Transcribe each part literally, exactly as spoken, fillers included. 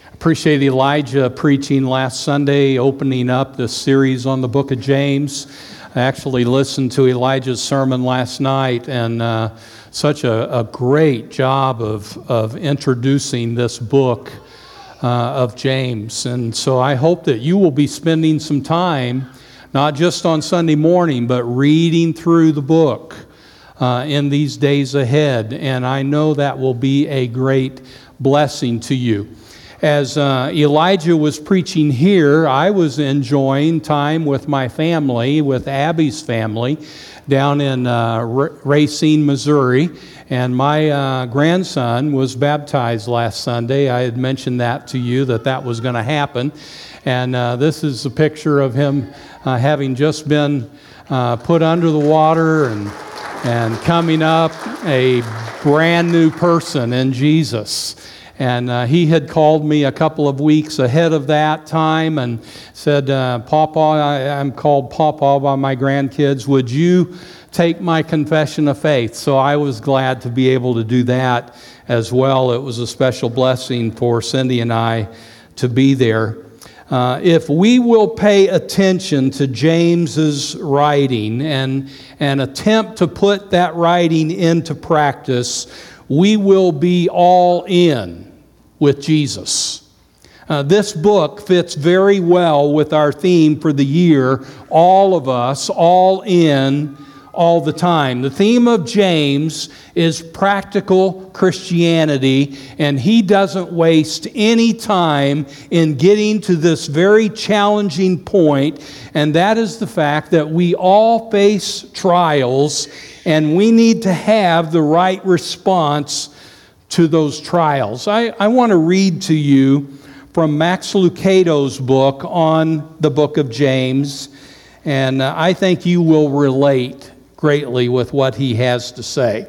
Appreciate Elijah preaching last Sunday, opening up the series on the book of James. I actually listened to Elijah's sermon last night, and uh, such a, a great job of, of introducing this book uh, of James. And so I hope that you will be spending some time, not just on Sunday morning, but reading through the book uh, in these days ahead. And I know that will be a great blessing to you. As uh, Elijah was preaching here, I was enjoying time with my family, with Abby's family, down in uh, Racine, Missouri. And my uh, grandson was baptized last Sunday. I had mentioned that to you, that that was going to happen. And uh, this is a picture of him uh, having just been uh, put under the water and, and coming up a brand new person in Jesus. And uh, he had called me a couple of weeks ahead of that time and said, uh, Papa, I, I'm called Papa by my grandkids. Would you take my confession of faith? So I was glad to be able to do that as well. It was a special blessing for Cindy and I to be there. Uh, if we will pay attention to James's writing and, and attempt to put that writing into practice, we will be all in with Jesus. Uh, this book fits very well with our theme for the year, all of us, all in, all the time. The theme of James is practical Christianity, and he doesn't waste any time in getting to this very challenging point, and that is the fact that we all face trials, and we need to have the right response to those trials. I, I want to read to you from Max Lucado's book on the book of James, and uh, I think you will relate greatly with what he has to say.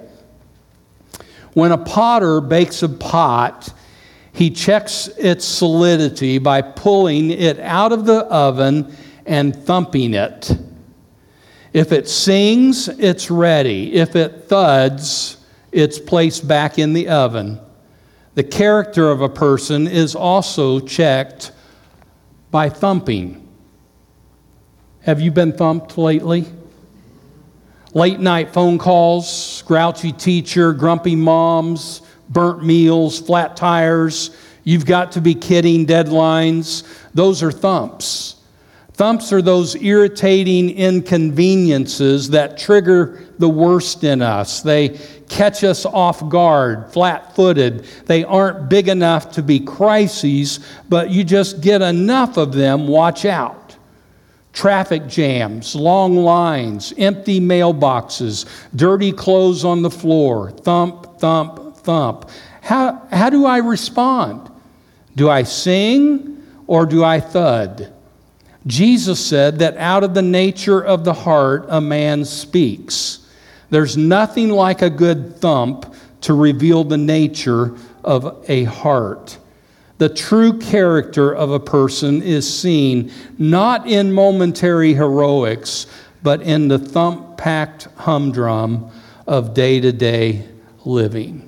When a potter bakes a pot, he checks its solidity by pulling it out of the oven and thumping it. If it sings, it's ready. If it thuds, it's placed back in the oven. The character of a person is also checked by thumping. Have you been thumped lately? Late night phone calls, grouchy teacher, grumpy moms, burnt meals, flat tires, you've got to be kidding deadlines. Those are thumps. Thumps are those irritating inconveniences that trigger the worst in us. They catch us off guard, flat-footed. They aren't big enough to be crises, but you just get enough of them, watch out. Traffic jams, long lines, empty mailboxes, dirty clothes on the floor, thump, thump, thump. How, how do I respond? Do I sing or do I thud? Jesus said that out of the nature of the heart a man speaks. There's nothing like a good thump to reveal the nature of a heart. The true character of a person is seen not in momentary heroics, but in the thump-packed humdrum of day-to-day living.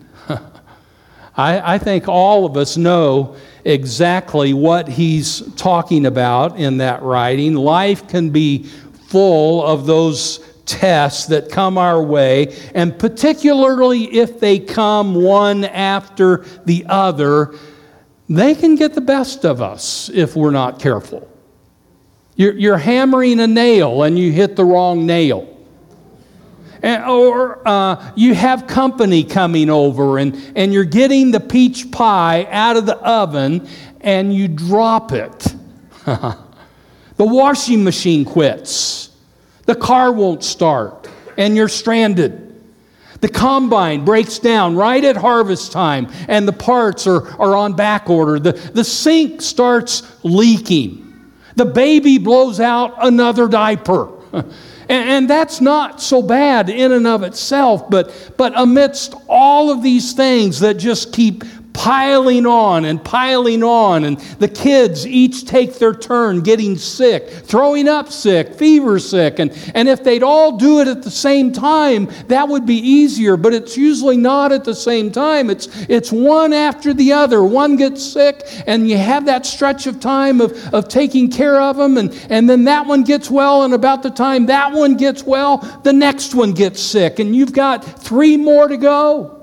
I, I think all of us know exactly what he's talking about in that writing. Life can be full of those tests that come our way, and particularly if they come one after the other, they can get the best of us if we're not careful. You're, you're hammering a nail and you hit the wrong nail. And, or uh, you have company coming over and, and you're getting the peach pie out of the oven and you drop it. The washing machine quits. The car won't start and you're stranded. The combine breaks down right at harvest time and the parts are, are on back order. The, the sink starts leaking. The baby blows out another diaper. And, and that's not so bad in and of itself, but, but amidst all of these things that just keep piling on and piling on, and the kids each take their turn getting sick, throwing up sick, fever sick, and, and if they'd all do it at the same time, that would be easier, but it's usually not at the same time. It's, it's one after the other. One gets sick, and you have that stretch of time of, of taking care of them, and, and then that one gets well, and about the time that one gets well, the next one gets sick, and you've got three more to go.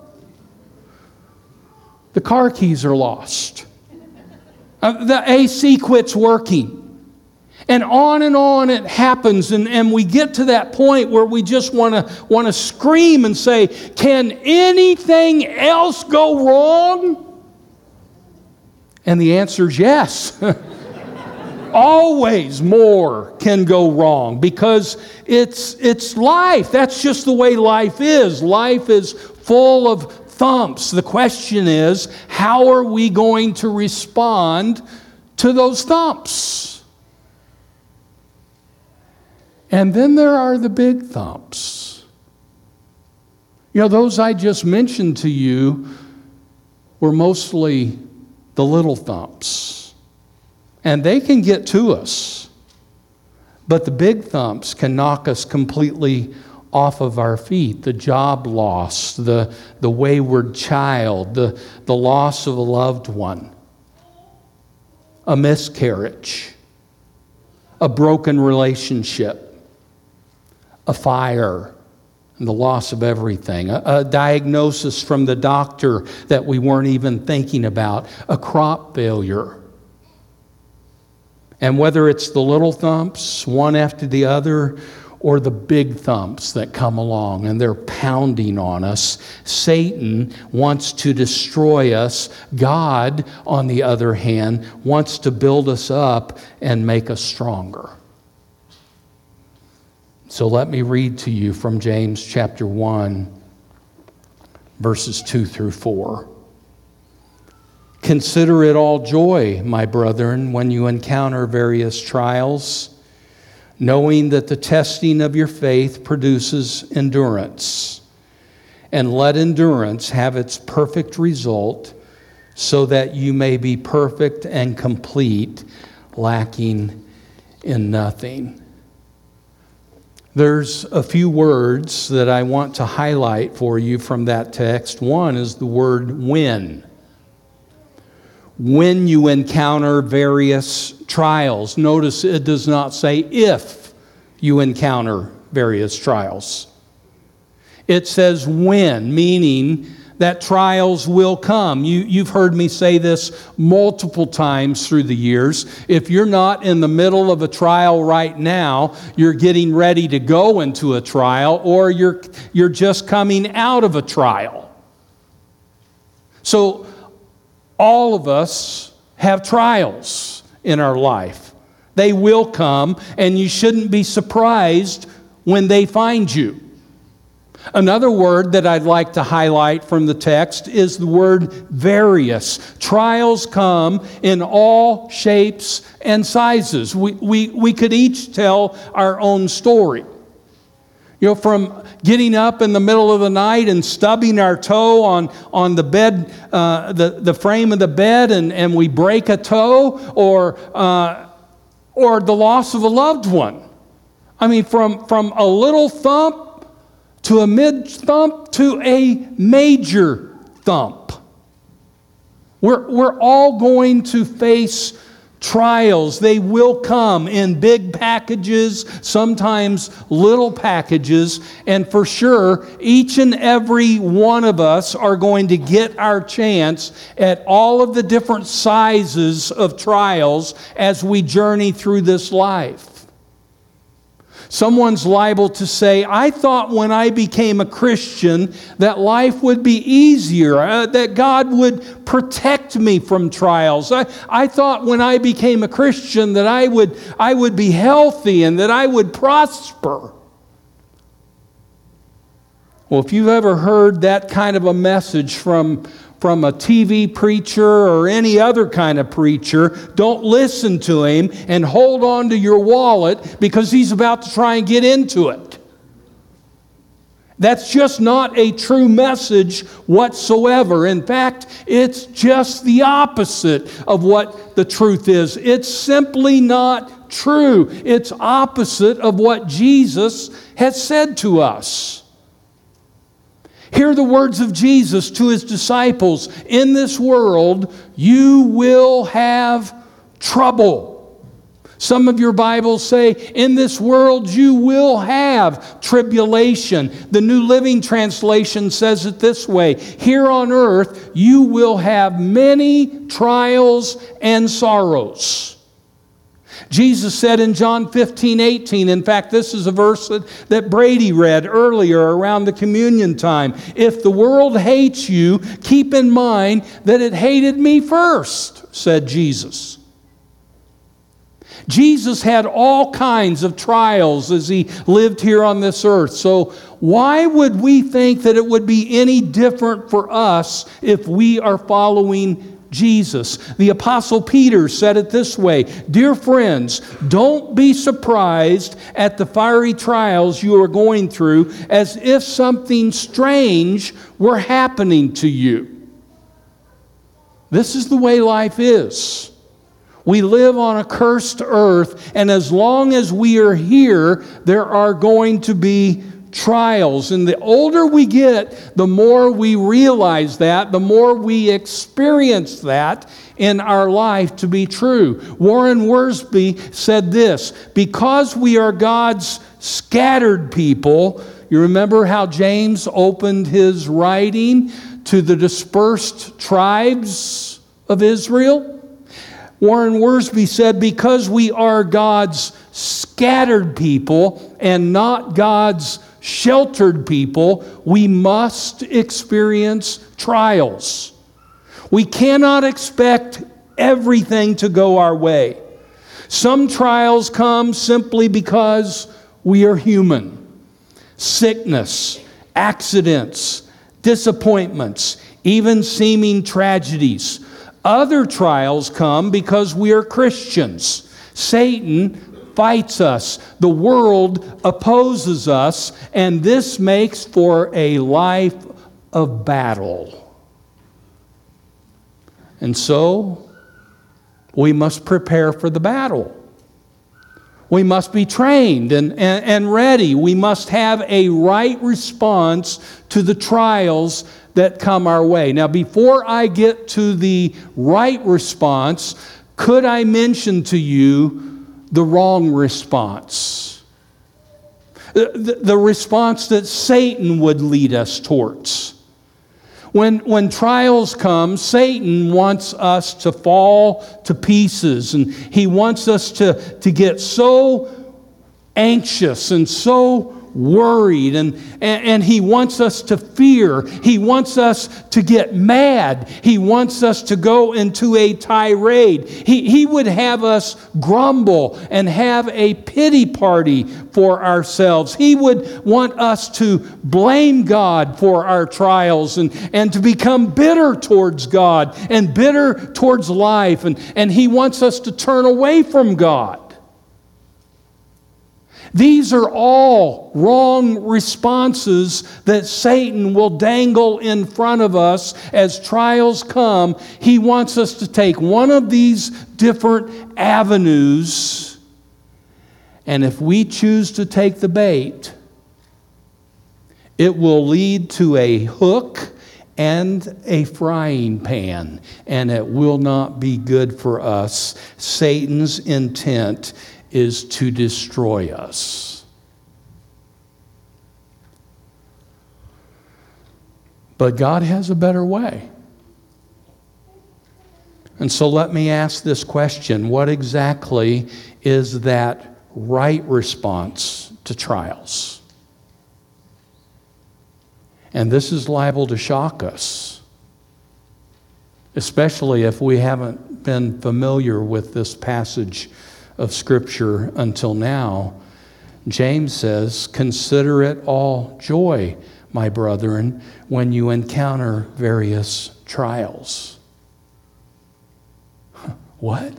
The car keys are lost. Uh, the A C quits working. And on and on it happens, and, and we get to that point where we just want to want to scream and say, can anything else go wrong? And the answer is yes. Always more can go wrong because it's it's life. That's just the way life is. Life is full of thumps. The question is, how are we going to respond to those thumps? And then there are the big thumps. You know, those I just mentioned to you were mostly the little thumps. And they can get to us. But the big thumps can knock us completely off of our feet. The job loss, the, the wayward child, the, the loss of a loved one, a miscarriage, a broken relationship, a fire, and the loss of everything, a, a diagnosis from the doctor that we weren't even thinking about, a crop failure. And whether it's the little thumps, one after the other, or the big thumps that come along and they're pounding on us, Satan wants to destroy us. God, on the other hand, wants to build us up and make us stronger. So let me read to you from James chapter one, verses two through four. Consider it all joy, my brethren, when you encounter various trials, knowing that the testing of your faith produces endurance. And let endurance have its perfect result, so that you may be perfect and complete, lacking in nothing. There's a few words that I want to highlight for you from that text. One is the word when. When you encounter various trials. Notice it does not say if you encounter various trials. It says when, meaning that trials will come. You, you've heard me say this multiple times through the years. If you're not in the middle of a trial right now, you're getting ready to go into a trial, or you're, you're just coming out of a trial. So all of us have trials in our life. They will come, and you shouldn't be surprised when they find you. Another word that I'd like to highlight from the text is the word various. Trials come in all shapes and sizes. We, we, we could each tell our own story. You know, from getting up in the middle of the night and stubbing our toe on, on the bed, uh, the, the frame of the bed, and, and we break a toe, or, uh, or the loss of a loved one. I mean, from, from a little thump to a mid-thump to a major thump. We're, we're all going to face trials. They will come in big packages, sometimes little packages, and for sure, each and every one of us are going to get our chance at all of the different sizes of trials as we journey through this life. Someone's liable to say, I thought when I became a Christian that life would be easier, uh, that God would protect me from trials. I, I thought when I became a Christian that I would, I would be healthy and that I would prosper. Well, if you've ever heard that kind of a message from from a T V preacher or any other kind of preacher, don't listen to him and hold on to your wallet, because he's about to try and get into it. That's just not a true message whatsoever. In fact, it's just the opposite of what the truth is. It's simply not true. It's opposite of what Jesus has said to us. Hear the words of Jesus to his disciples. In this world, you will have trouble. Some of your Bibles say, in this world you will have tribulation. The New Living Translation says it this way: here on earth you will have many trials and sorrows. Jesus said in John fifteen eighteen, in fact, this is a verse that, that Brady read earlier around the communion time. If the world hates you, keep in mind that it hated me first, said Jesus. Jesus had all kinds of trials as he lived here on this earth. So why would we think that it would be any different for us if we are following Jesus? The Apostle Peter said it this way: dear friends, don't be surprised at the fiery trials you are going through as if something strange were happening to you. This is the way life is. We live on a cursed earth, and as long as we are here, there are going to be trials. And the older we get, the more we realize that, the more we experience that in our life to be true. Warren Wiersbe said this: because we are God's scattered people, you remember how James opened his writing to the dispersed tribes of Israel? Warren Wiersbe said, because we are God's scattered people and not God's sheltered people, we must experience trials. We cannot expect everything to go our way. Some trials come simply because we are human. Sickness, accidents, disappointments, even seeming tragedies. Other trials come because we are Christians. Satan fights us. The world opposes us, and this makes for a life of battle. And so, we must prepare for the battle. We must be trained and, and, and ready. We must have a right response to the trials that come our way. Now, before I get to the right response, could I mention to you the wrong response? The, the response that Satan would lead us towards. When, when trials come, Satan wants us to fall to pieces, and he wants us to, to get so anxious and so worried, and, and, and he wants us to fear. He wants us to get mad. He wants us to go into a tirade. He, he would have us grumble and have a pity party for ourselves. He would want us to blame God for our trials and, and to become bitter towards God and bitter towards life. And, and he wants us to turn away from God. These are all wrong responses that Satan will dangle in front of us as trials come. He wants us to take one of these different avenues, and if we choose to take the bait, it will lead to a hook and a frying pan, and it will not be good for us. Satan's intent is to destroy us. But God has a better way. And so let me ask this question: what exactly is that right response to trials? And this is liable to shock us, especially if we haven't been familiar with this passage of Scripture until now. James says, consider it all joy, my brethren, when you encounter various trials. What?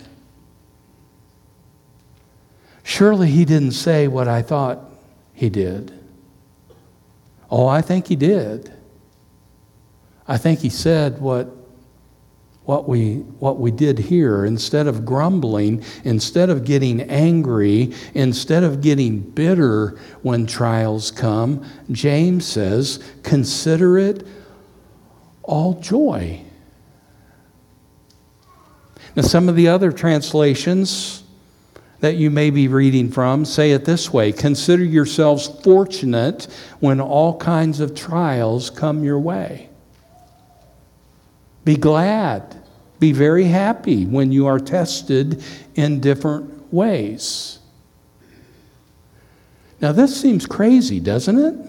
Surely he didn't say what I thought he did. Oh, I think he did. I think he said what, what, we, what we did here. Instead of grumbling, instead of getting angry, instead of getting bitter when trials come, James says, consider it all joy. Now, some of the other translations that you may be reading from say it this way: consider yourselves fortunate when all kinds of trials come your way. Be glad, be very happy when you are tested in different ways. Now, this seems crazy, doesn't it?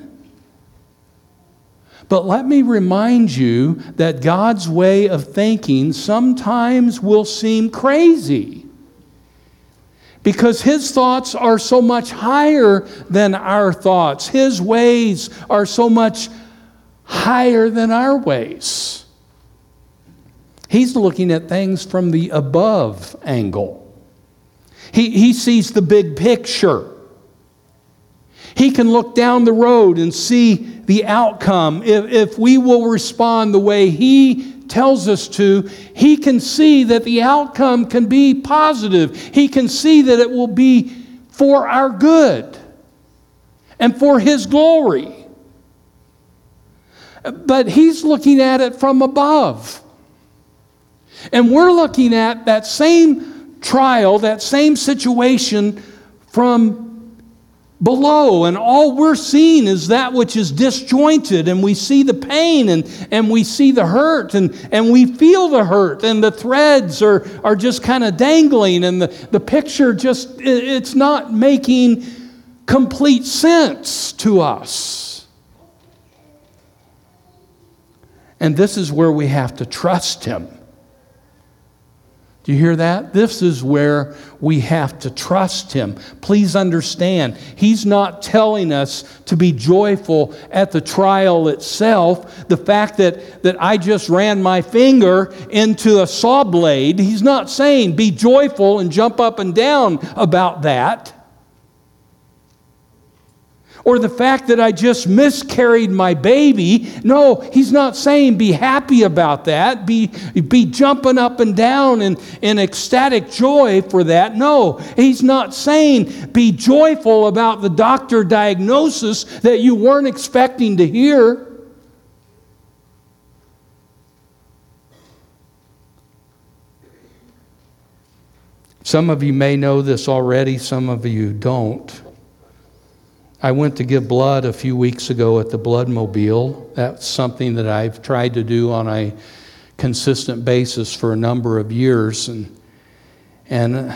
But let me remind you that God's way of thinking sometimes will seem crazy, because His thoughts are so much higher than our thoughts. His ways are so much higher than our ways. He's looking at things from the above angle. He, he sees the big picture. He can look down the road and see the outcome. If, if we will respond the way He tells us to, He can see that the outcome can be positive. He can see that it will be for our good and for His glory. But He's looking at it from above. And we're looking at that same trial, that same situation from below. And all we're seeing is that which is disjointed. And we see the pain and, and we see the hurt and, and we feel the hurt. And the threads are, are just kind of dangling. And the, the picture just, it's not making complete sense to us. And this is where we have to trust Him. Do you hear that? This is where we have to trust Him. Please understand, He's not telling us to be joyful at the trial itself. The fact that, that I just ran my finger into a saw blade, He's not saying be joyful and jump up and down about that. Or the fact that I just miscarried my baby. No, He's not saying be happy about that. Be, be jumping up and down in, in ecstatic joy for that. No, He's not saying be joyful about the doctor diagnosis that you weren't expecting to hear. Some of you may know this already, some of you don't. I went to give blood a few weeks ago at the Bloodmobile. That's something that I've tried to do on a consistent basis for a number of years. And, and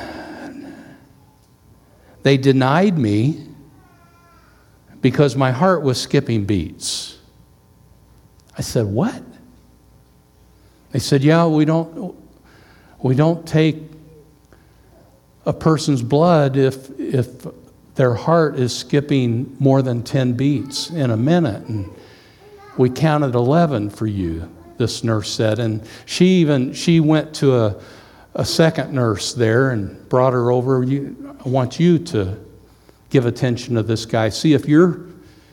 they denied me because my heart was skipping beats. I said, what? They said, yeah, we don't, we don't take a person's blood if if their heart is skipping more than ten beats in a minute. And we counted eleven for you, this nurse said. And she even, she went to a, a second nurse there and brought her over. You, I want you to give attention to this guy. See if you're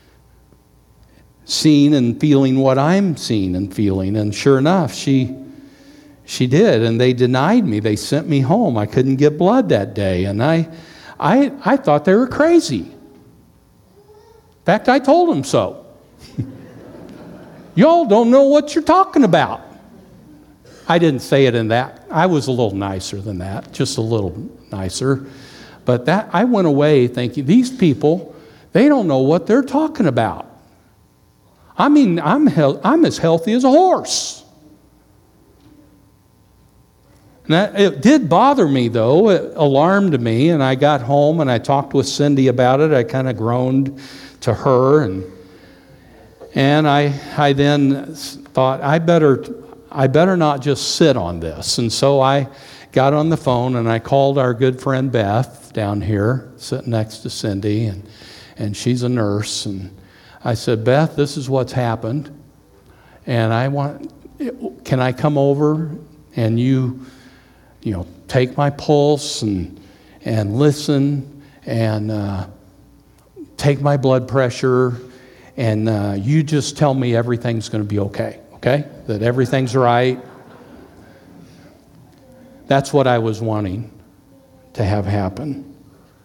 seeing and feeling what I'm seeing and feeling. And sure enough, she she did. And they denied me. They sent me home. I couldn't get blood that day. And I... I, I thought they were crazy. In fact, I told them so. Y'all don't know what you're talking about. I didn't say it in that. I was a little nicer than that, just a little nicer. But that I went away thinking, these people, they don't know what they're talking about. I mean, I'm, he- I'm as healthy as a horse. And that, it did bother me, though. It alarmed me, and I got home and I talked with Cindy about it. I kind of groaned to her, and and I I then thought I better I better not just sit on this. And so I got on the phone and I called our good friend Beth down here, sitting next to Cindy, and and she's a nurse. And I said, Beth, this is what's happened, and I want, can I come over and you. You know, take my pulse and and listen and uh, take my blood pressure and uh, you just tell me everything's going to be okay, okay? That everything's right. That's what I was wanting to have happen.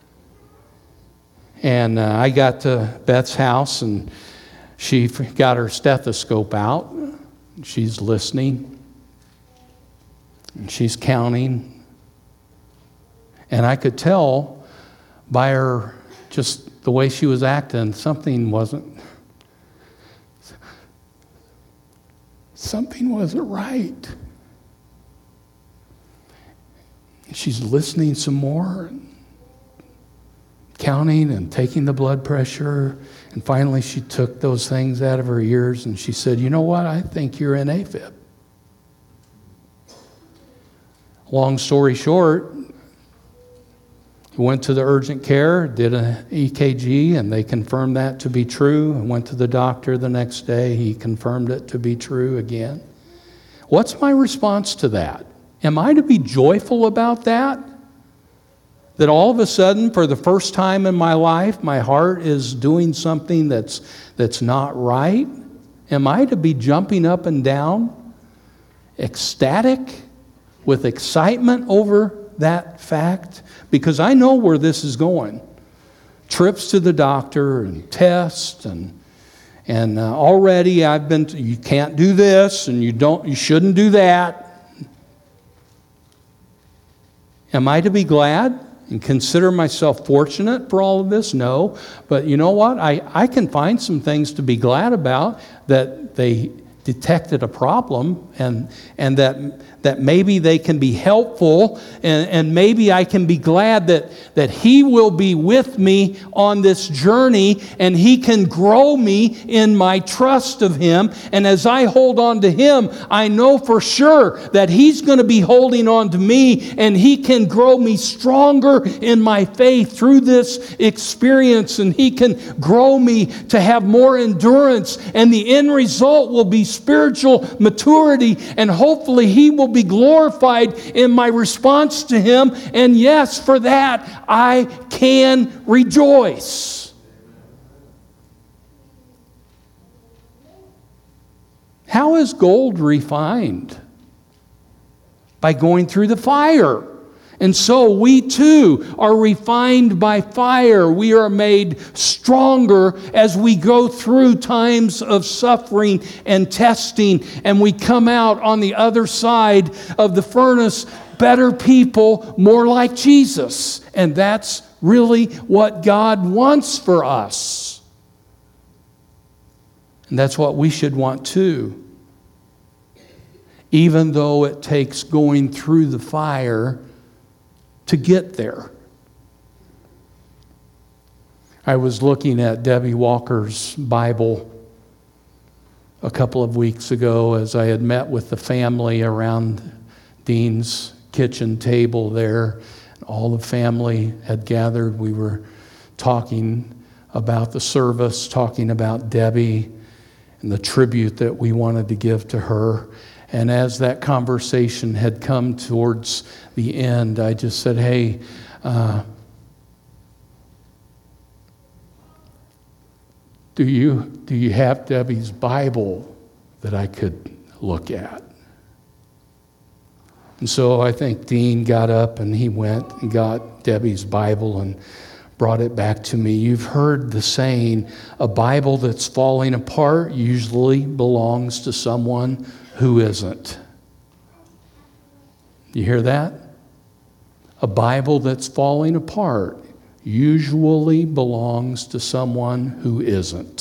And uh, I got to Beth's house, and she got her stethoscope out. She's listening, and she's counting. And I could tell by her, just the way she was acting, something wasn't, something wasn't right. She's listening some more, counting and taking the blood pressure. And finally she took those things out of her ears and she said, you know what, I think you're in AFib. Long story short, went to the urgent care, did an E K G, and they confirmed that to be true. I went to the doctor the next day. He confirmed it to be true again. What's my response to that? Am I to be joyful about that? That all of a sudden, for the first time in my life, my heart is doing something that's, that's not right? Am I to be jumping up and down, ecstatic, with excitement over that fact? Because I know where this is going. Trips to the doctor and tests and and uh, already I've been to, you can't do this and you don't you shouldn't do that. Am I to be glad and consider myself fortunate for all of this? No. But you know what? I, I can find some things to be glad about, that they detected a problem and and that that maybe they can be helpful, and, and maybe I can be glad that, that He will be with me on this journey and He can grow me in my trust of Him. And as I hold on to Him, I know for sure that He's going to be holding on to me, and He can grow me stronger in my faith through this experience, and He can grow me to have more endurance, and the end result will be spiritual maturity, and hopefully He will be glorified in my response to Him. And yes, for that I can rejoice. How is gold refined? By going through the fire. And so we too are refined by fire. We are made stronger as we go through times of suffering and testing, and we come out on the other side of the furnace better people, more like Jesus. And that's really what God wants for us. And that's what we should want too. Even though it takes going through the fire to get there. I was looking at Debbie Walker's Bible a couple of weeks ago as I had met with the family around Dean's kitchen table there. All the family had gathered. We were talking about the service, talking about Debbie and the tribute that we wanted to give to her. And as that conversation had come towards the end, I just said, hey, uh, do you do you have Debbie's Bible that I could look at? And so I think Dean got up and he went and got Debbie's Bible and brought it back to me. You've heard the saying, a Bible that's falling apart usually belongs to someone who isn't. You hear that? A Bible that's falling apart usually belongs to someone who isn't.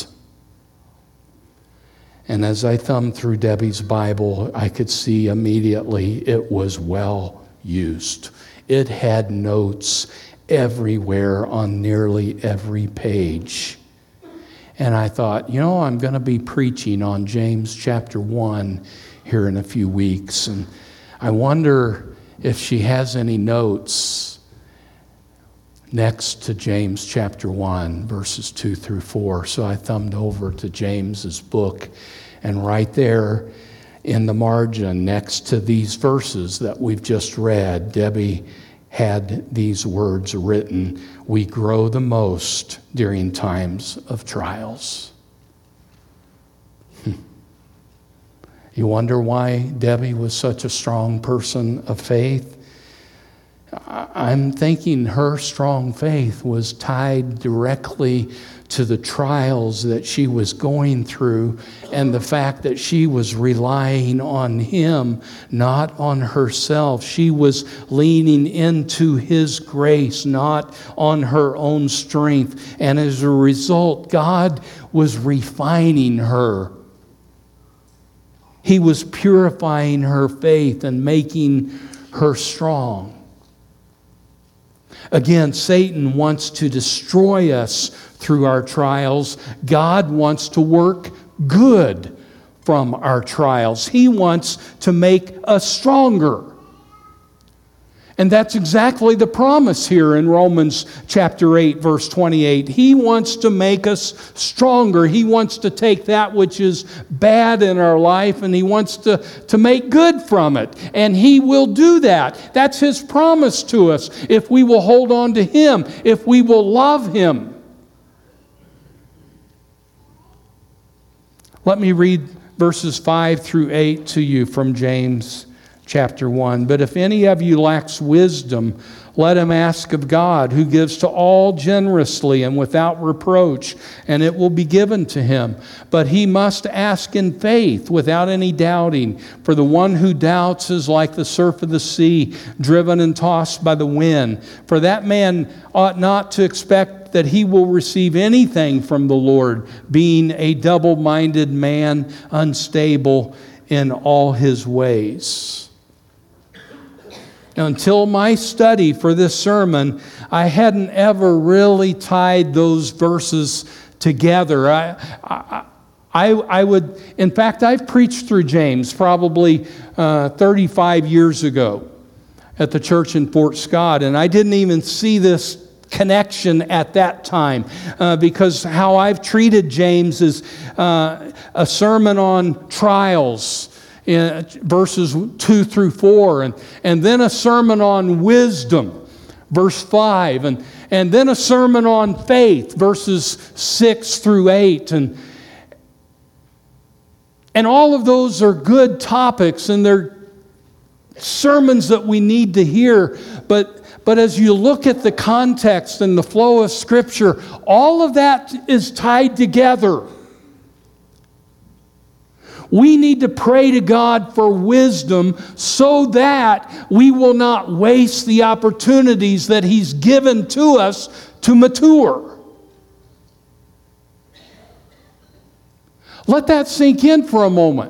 And as I thumbed through Debbie's Bible, I could see immediately it was well used. It had notes everywhere on nearly every page. And I thought, you know, I'm going to be preaching on James chapter one here in a few weeks. And I wonder if she has any notes next to James chapter one, verses two through four. So I thumbed over to James's book, and right there in the margin next to these verses that we've just read, Debbie had these words written: we grow the most during times of trials. You wonder why Debbie was such a strong person of faith? I'm thinking her strong faith was tied directly to the trials that she was going through and the fact that she was relying on Him, not on herself. She was leaning into His grace, not on her own strength. And as a result, God was refining her. He was purifying her faith and making her strong. Again, Satan wants to destroy us through our trials. God wants to work good from our trials. He wants to make us stronger. And that's exactly the promise here in Romans chapter eight, verse twenty-eight. He wants to make us stronger. He wants to take that which is bad in our life and He wants to, to make good from it. And He will do that. That's His promise to us if we will hold on to Him, if we will love Him. Let me read verses five through eight to you from James chapter one. But if any of you lacks wisdom, let him ask of God, who gives to all generously and without reproach, and it will be given to him. But he must ask in faith, without any doubting. For the one who doubts is like the surf of the sea, driven and tossed by the wind. For that man ought not to expect that he will receive anything from the Lord, being a double-minded man, unstable in all his ways. Now, until my study for this sermon, I hadn't ever really tied those verses together. I, I, I, I would, in fact, I've preached through James probably uh, thirty-five years ago at the church in Fort Scott, and I didn't even see this connection at that time uh, because how I've treated James is uh, a sermon on trials, in verses two through four, and, and then a sermon on wisdom, verse five, and, and then a sermon on faith, verses six through eight. And, and all of those are good topics, and they're sermons that we need to hear. But, but as you look at the context and the flow of Scripture, all of that is tied together. We need to pray to God for wisdom so that we will not waste the opportunities that He's given to us to mature. Let that sink in for a moment.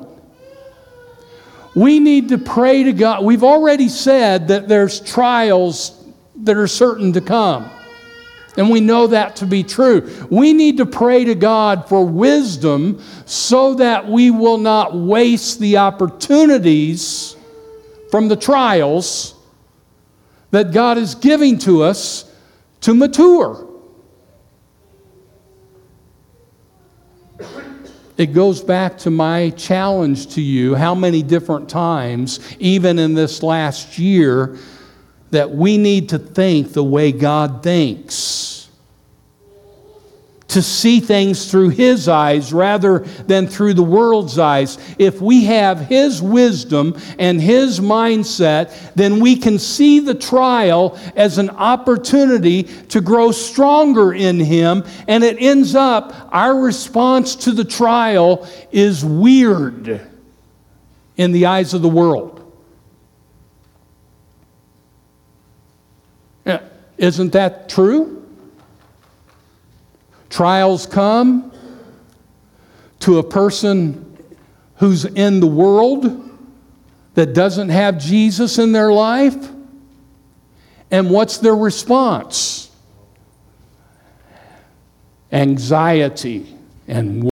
We need to pray to God. We've already said that there's trials that are certain to come. And we know that to be true. We need to pray to God for wisdom so that we will not waste the opportunities from the trials that God is giving to us to mature. It goes back to my challenge to you, how many different times, even in this last year, that we need to think the way God thinks. To see things through His eyes rather than through the world's eyes. If we have His wisdom and His mindset, then we can see the trial as an opportunity to grow stronger in Him, and it ends up, our response to the trial is weird in the eyes of the world. Isn't that true? Trials come to a person who's in the world that doesn't have Jesus in their life. And what's their response? Anxiety and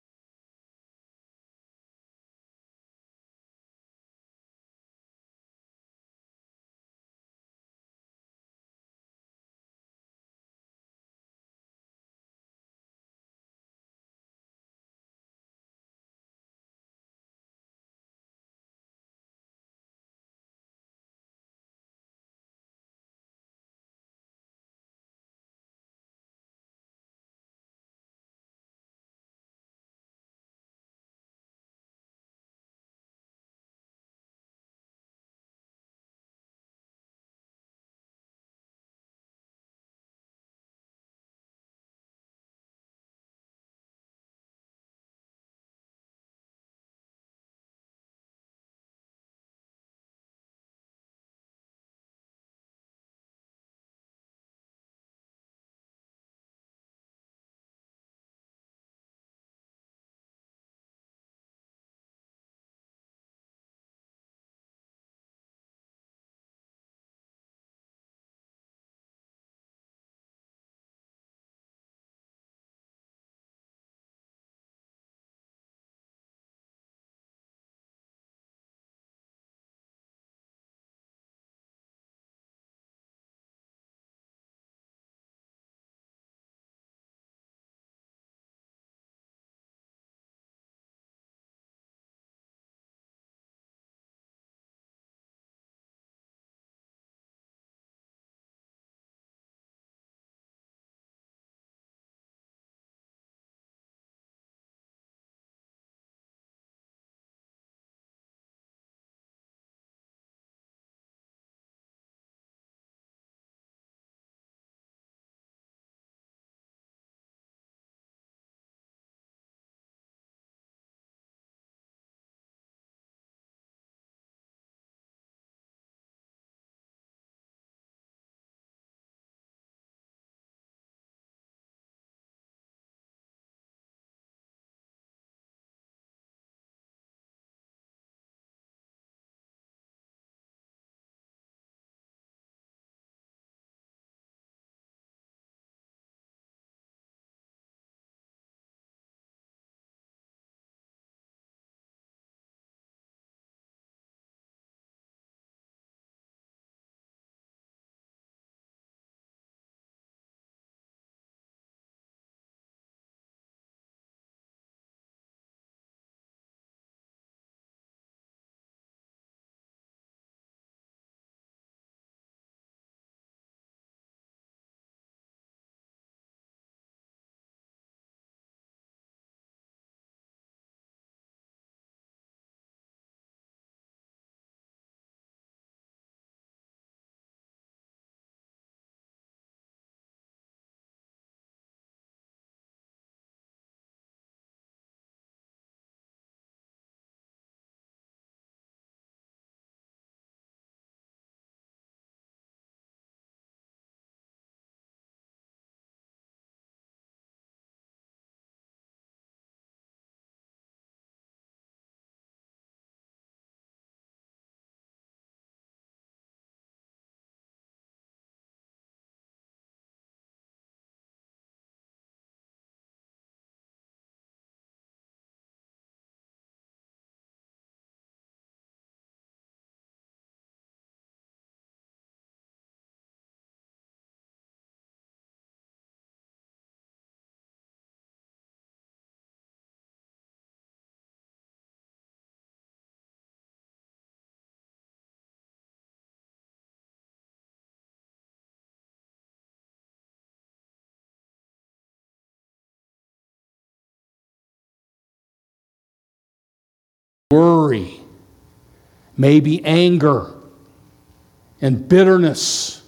worry, maybe anger and bitterness,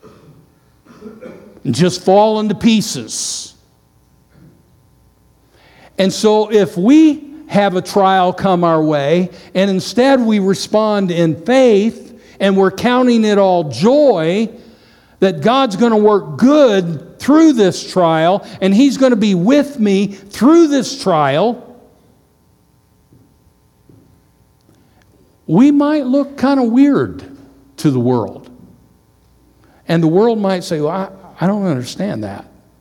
and just fall into pieces. And so if we have a trial come our way, and instead we respond in faith, and we're counting it all joy, that God's going to work good through this trial, and He's going to be with me through this trial, we might look kind of weird to the world. And the world might say, well, I, I don't understand that.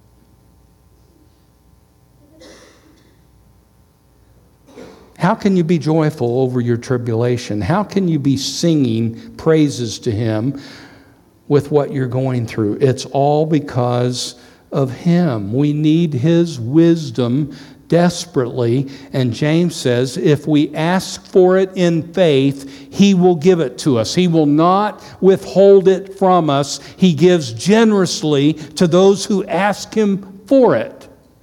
How can you be joyful over your tribulation? How can you be singing praises to Him with what you're going through? It's all because of Him. We need His wisdom desperately. And James says, if we ask for it in faith, He will give it to us. He will not withhold it from us. He gives generously to those who ask Him for it.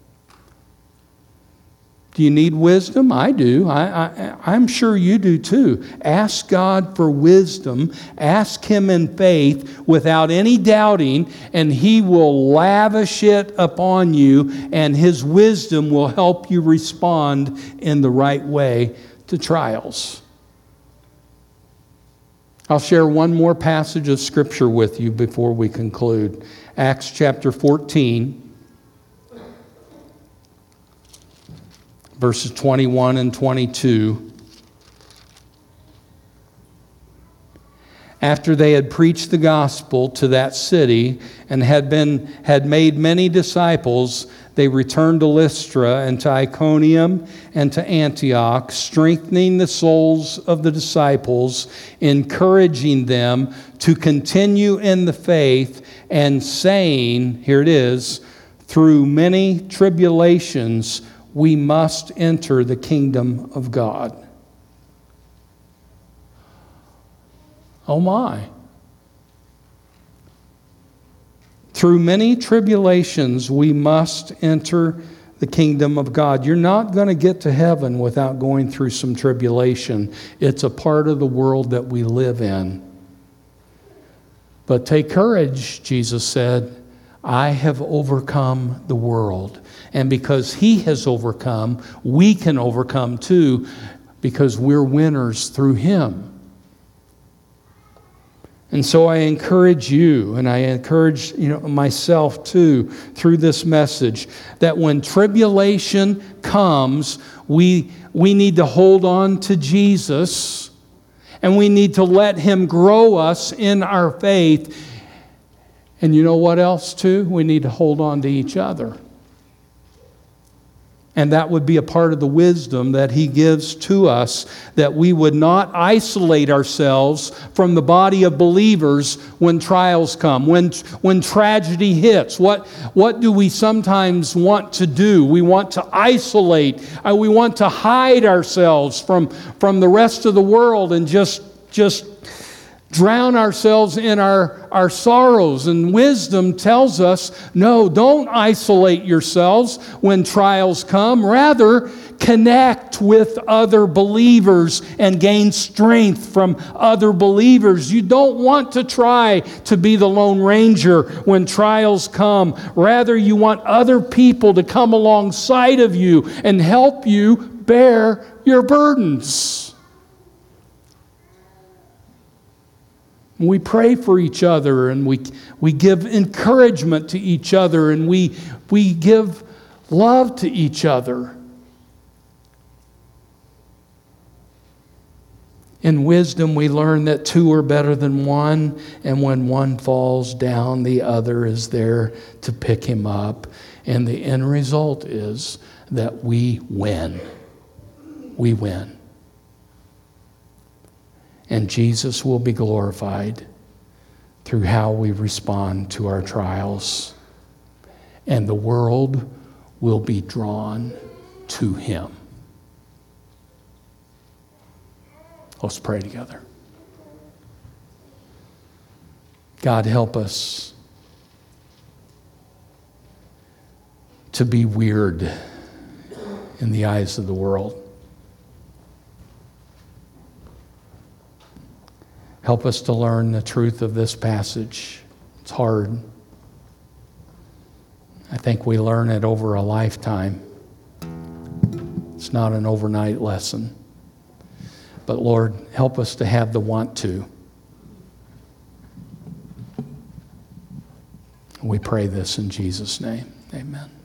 Do you need wisdom? I do. I, I, I'm sure you do too. Ask God for wisdom. Ask Him in faith without any doubting, and He will lavish it upon you, and His wisdom will help you respond in the right way to trials. I'll share one more passage of Scripture with you before we conclude. Acts chapter fourteen. Verses twenty-one and twenty-two. After they had preached the gospel to that city and had been had made many disciples, they returned to Lystra and to Iconium and to Antioch, strengthening the souls of the disciples, encouraging them to continue in the faith, and saying, here it is, through many tribulations we must enter the kingdom of God. Oh my. Through many tribulations we must enter the kingdom of God. You're not going to get to heaven without going through some tribulation. It's a part of the world that we live in. But take courage, Jesus said, I have overcome the world. And because He has overcome, we can overcome too, because we're winners through Him. And so I encourage you, and I encourage you know myself too, through this message, that when tribulation comes, we, we need to hold on to Jesus, and we need to let Him grow us in our faith. And you know what else too? We need to hold on to each other. And that would be a part of the wisdom that He gives to us, that we would not isolate ourselves from the body of believers when trials come, when, when tragedy hits. What, what do we sometimes want to do? We want to isolate. Uh, we want to hide ourselves from, from the rest of the world and just, just drown ourselves in our, our sorrows. And wisdom tells us, no, don't isolate yourselves when trials come. Rather, connect with other believers and gain strength from other believers. You don't want to try to be the Lone Ranger when trials come. Rather, you want other people to come alongside of you and help you bear your burdens. We pray for each other, and we, we give encouragement to each other, and we, we give love to each other. In wisdom, we learn that two are better than one, and when one falls down, the other is there to pick him up. And the end result is that we win. We win. And Jesus will be glorified through how we respond to our trials. And the world will be drawn to Him. Let's pray together. God, help us to be weird in the eyes of the world. Help us to learn the truth of this passage. It's hard. I think we learn it over a lifetime. It's not an overnight lesson. But Lord, help us to have the want to. We pray this in Jesus' name. Amen.